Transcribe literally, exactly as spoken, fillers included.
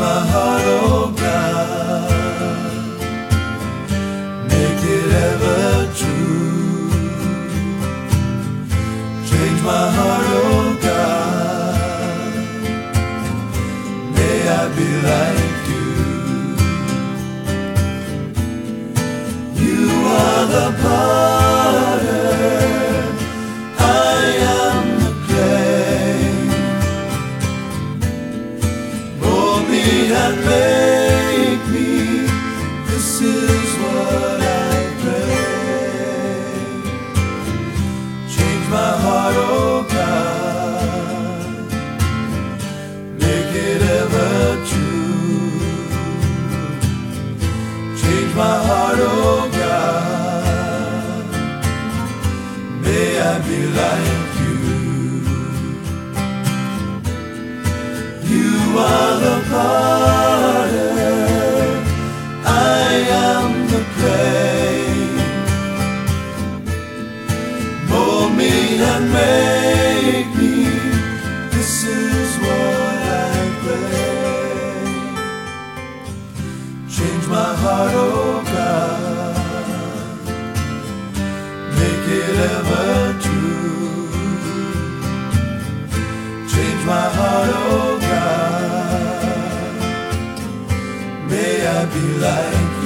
my heart, oh God, make it ever true. Change my heart, oh God, may I be like you. You are the potter, I am the clay. Mold me and make me, this is what I pray. Change my heart, oh God, make it ever true. Change my heart, oh God, may I be like you. You are the potter, I am the clay. Mold me and make me, this is what I pray. Change my heart, oh God, make it ever true. Change my heart, oh God, may I be like you.